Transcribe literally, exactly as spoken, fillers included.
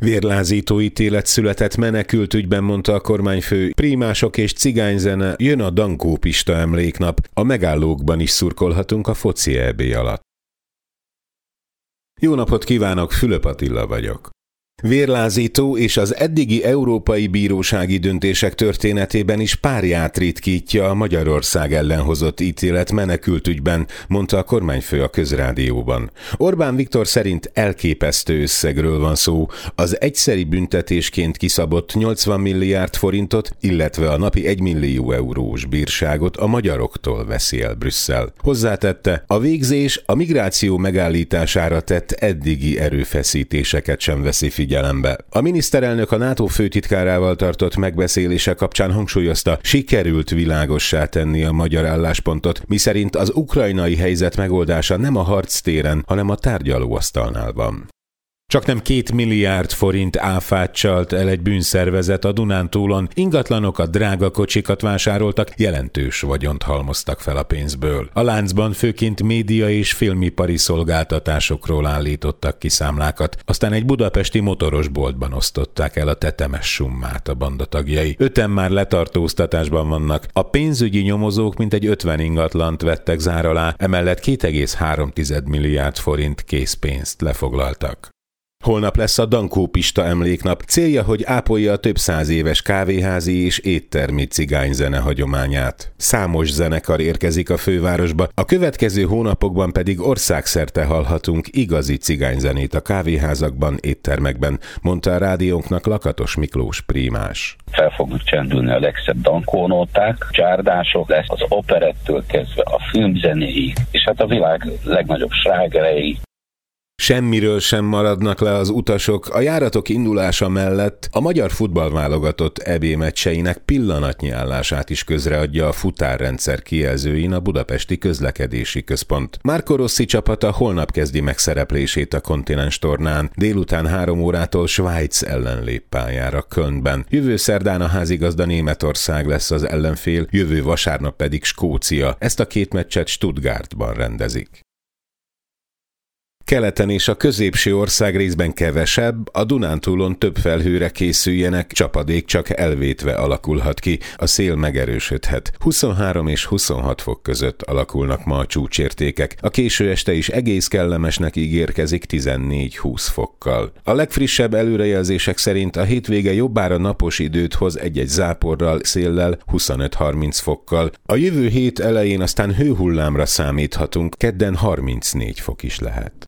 Vérlázító ítélet született menekültügyben, mondta a kormányfő. Prímások és cigányzene, jön a Dankó Pista emléknap. A megállókban is szurkolhatunk a foci é bé alatt. Jó napot kívánok, Fülöp Attila vagyok. Vérlázító és az eddigi európai bírósági döntések történetében is párját ritkítja a Magyarország ellen hozott ítélet menekültügyben, mondta a kormányfő a Közrádióban. Orbán Viktor szerint elképesztő összegről van szó, az egyszeri büntetésként kiszabott nyolcvan milliárd forintot, illetve a napi egymillió eurós bírságot a magyaroktól veszi el Brüsszel. Hozzátette, a végzés a migráció megállítására tett eddigi erőfeszítéseket sem veszi figyelembe. A miniszterelnök a NATO főtitkárával tartott megbeszélése kapcsán hangsúlyozta, sikerült világossá tenni a magyar álláspontot, miszerint az ukrajnai helyzet megoldása nem a harctéren, hanem a tárgyalóasztalnál van. Csaknem két milliárd forint áfát csalt el egy bűnszervezet a Dunántúlon, ingatlanokat, drága kocsikat vásároltak, jelentős vagyont halmoztak fel a pénzből. A láncban főként média és filmipari szolgáltatásokról állítottak ki számlákat, aztán egy budapesti motorosboltban osztották el a tetemes summát a banda tagjai. Öten már letartóztatásban vannak, a pénzügyi nyomozók mintegy ötven ingatlant vettek zár alá, emellett két egész három milliárd forint készpénzt lefoglaltak. Holnap lesz a Dankó Pista emléknap, célja, hogy ápolja a több száz éves kávéházi és éttermi cigányzene hagyományát. Számos zenekar érkezik a fővárosba, a következő hónapokban pedig országszerte hallhatunk igazi cigányzenét a kávéházakban, éttermekben, mondta a rádiónknak Lakatos Miklós prímás. Fel fognak csendülni a legszebb dankónóták, csárdások, lesz az operettől kezdve a filmzenéig, és hát a világ legnagyobb slágerei. Semmiről sem maradnak le az utasok, a járatok indulása mellett a magyar futballválogatott é bé meccseinek pillanatnyi állását is közreadja a futárrendszer kijelzőin a Budapesti Közlekedési Központ. Marco Rossi csapata holnap kezdi megszereplését a kontinens tornán, délután három órától Svájc ellen lép pályára Kölnben. Jövő szerdán a házigazda Németország lesz az ellenfél, jövő vasárnap pedig Skócia. Ezt a két meccset Stuttgartban rendezik. Keleten és a középső országrészben kevesebb, a Dunántúlon több felhőre készüljenek, csapadék csak elvétve alakulhat ki, a szél megerősödhet. huszonhárom és huszonhat fok között alakulnak ma a csúcsértékek, a késő este is egész kellemesnek ígérkezik tizennégy-húsz fokkal. A legfrissebb előrejelzések szerint a hétvége jobbára napos időt hoz egy-egy záporral, széllel, huszonöt-harminc fokkal. A jövő hét elején aztán hőhullámra számíthatunk, kedden harmincnégy fok is lehet.